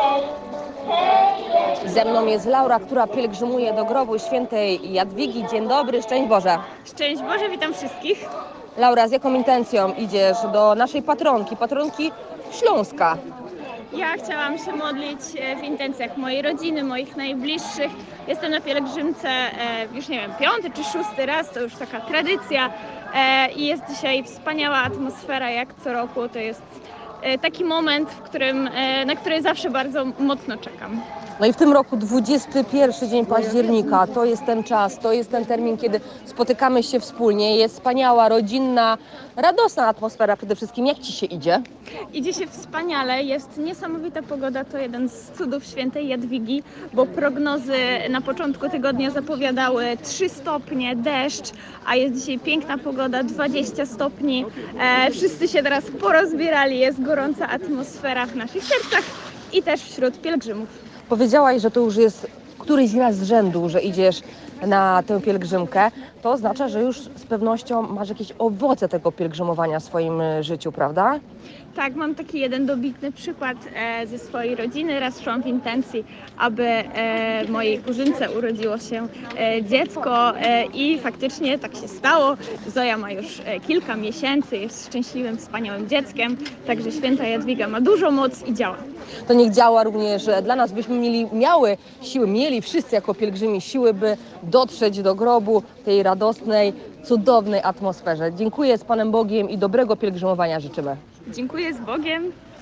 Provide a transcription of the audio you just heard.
Ze mną jest Laura, która pielgrzymuje do grobu świętej Jadwigi. Dzień dobry, szczęść Boże. Szczęść Boże, witam wszystkich. Laura, z jaką intencją idziesz do naszej patronki Śląska? Ja chciałam się modlić w intencjach mojej rodziny, moich najbliższych. Jestem na pielgrzymce już nie wiem, 5. czy 6. raz, to już taka tradycja i jest dzisiaj wspaniała atmosfera jak co roku. To jest taki moment, na który zawsze bardzo mocno czekam. No i w tym roku 21 dzień października, to jest ten czas, to jest ten termin, kiedy spotykamy się wspólnie. Jest wspaniała, rodzinna, radosna atmosfera przede wszystkim. Jak Ci się idzie? Idzie się wspaniale, jest niesamowita pogoda, to jeden z cudów świętej Jadwigi, bo prognozy na początku tygodnia zapowiadały 3 stopnie, deszcz, a jest dzisiaj piękna pogoda, 20 stopni. Wszyscy się teraz porozbierali, jest gorąca atmosfera w naszych sercach i też wśród pielgrzymów. Powiedziałaś, że to już jest któryś raz z rzędu, że idziesz na tę pielgrzymkę. To oznacza, że już z pewnością masz jakieś owoce tego pielgrzymowania w swoim życiu, prawda? Tak, mam taki jeden dobitny przykład ze swojej rodziny. Raz szłam w intencji, aby mojej kuzynce urodziło się dziecko i faktycznie tak się stało. Zoja ma już kilka miesięcy, jest szczęśliwym, wspaniałym dzieckiem, także święta Jadwiga ma dużą moc i działa. To niech działa również dla nas, byśmy mieli wszyscy jako pielgrzymi siły, by dotrzeć do grobu tej radosnej, cudownej atmosferze. Dziękuję, z Panem Bogiem i dobrego pielgrzymowania życzymy. Dziękuję, z Bogiem.